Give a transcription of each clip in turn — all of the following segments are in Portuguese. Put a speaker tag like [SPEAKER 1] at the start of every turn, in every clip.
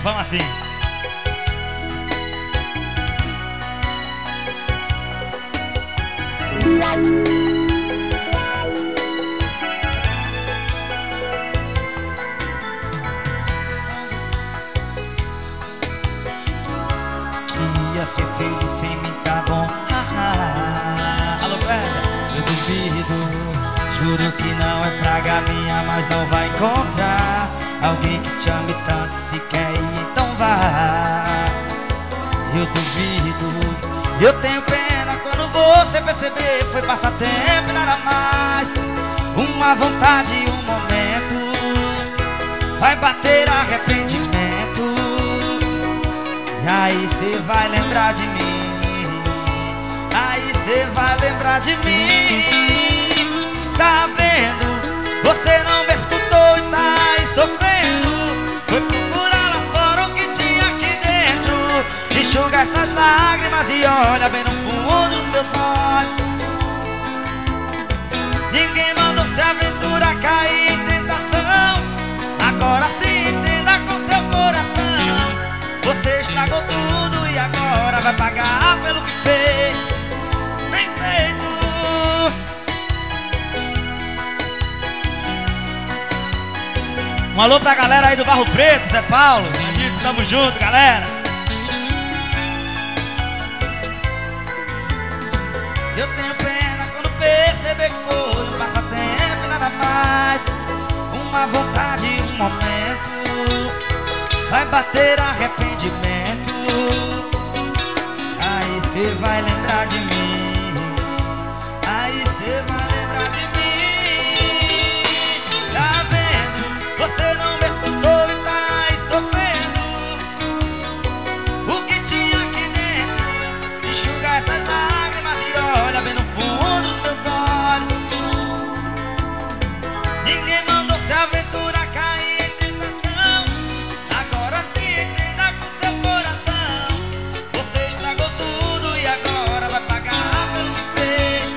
[SPEAKER 1] Vamos assim. Ia ser feliz sem mim, tá bom. Alô, Cléber, eu duvido. Juro que não é praga minha, mas não vai encontrar alguém que te ame tanto. Se quer ir, então vá. Eu duvido. Eu tenho pena quando você perceber. Foi passar tempo e nada mais. Uma vontade e um momento. Vai bater arrependimento. E aí cê vai lembrar de mim. Aí cê vai lembrar de mim. Tá vendo? Você não me escutou e tá aí sofrendo. Foi procurar lá fora o que tinha aqui dentro. Enxuga essas lágrimas e olha bem no fundo dos meus olhos. Ninguém mandou se aventura cair em tentação. Agora se entenda com seu coração. Você estragou tudo e agora vai pagar pelo que fez. Bem feito. Um alô pra galera aí do Barro Preto, Zé Paulo, Bandito, tamo junto, galera. Eu tenho pena quando perceber que foi um passatempo e nada mais. Uma vontade e um momento. Vai bater arrependimento. Aí cê vai lembrar de mim. Aí cê vai lembrar de mim. Tá vendo? Você não me escutou e tá aí sofrendo. O que tinha aqui dentro. Enxuga essas lágrimas e olha bem no fundo dos meus olhos. Ninguém mandou se aventura cair em tentação. Agora se entenda com seu coração. Você estragou tudo e agora vai pagar pelo que fez.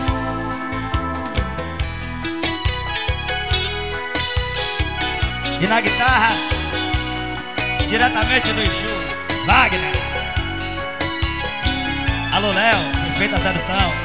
[SPEAKER 1] E na guitarra, diretamente do Exu, Wagner. Alô, Léo, perfeita sedução.